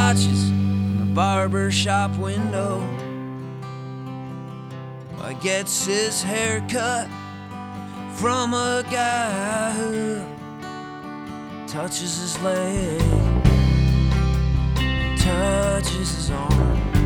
watches from the barber shop window. I gets his haircut from a guy who touches his leg, touches his arm.